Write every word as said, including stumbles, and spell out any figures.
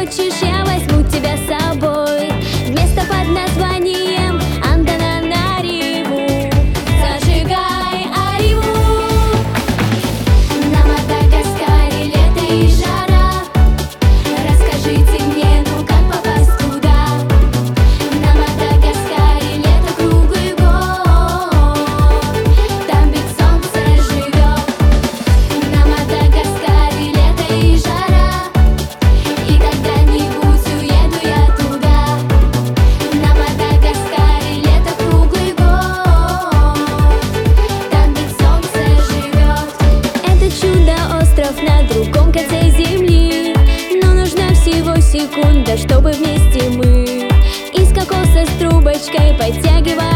хочешь, я возьму тебя с собой в место под названием Антананариву. Зажигай Ариву. На Мадагаскаре лето и жара. Расскажите мне, ну как попасть туда? На Мадагаскаре лето круглый год. Там ведь солнце живет. На Мадагаскаре лето и жара. И когда-нибудь уеду я туда. На Мадагаскаре лето круглый год. Там ведь солнце живет. Это чудо-остров на другом конце земли. Но нужна всего секунда, чтобы вместе мы из кокоса с трубочкой подтягивать